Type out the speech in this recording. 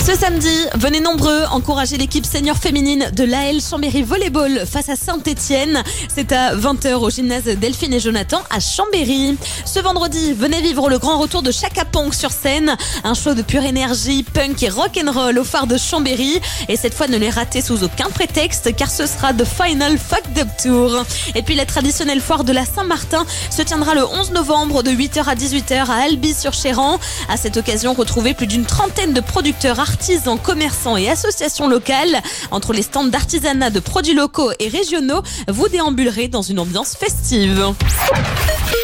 Ce samedi, venez nombreux encourager l'équipe senior féminine de l'AL Chambéry Volleyball face à Saint-Etienne. C'est à 20h au gymnase Delphine et Jonathan à Chambéry. Ce vendredi, venez vivre le grand retour de Chaka Ponk sur scène. Un show de pure énergie, punk et rock'n'roll au phare de Chambéry. Et cette fois, ne les ratez sous aucun prétexte car ce sera The Final Fucked Up Tour. Et puis la traditionnelle foire de la Saint-Martin se tiendra le 11 novembre de 8h à 18h à Albi-sur-Chéran. À cette occasion, retrouvez plus d'une trentaine de producteurs, artisans, commerçants et associations locales. Entre les stands d'artisanat, de produits locaux et régionaux, vous déambulerez dans une ambiance festive.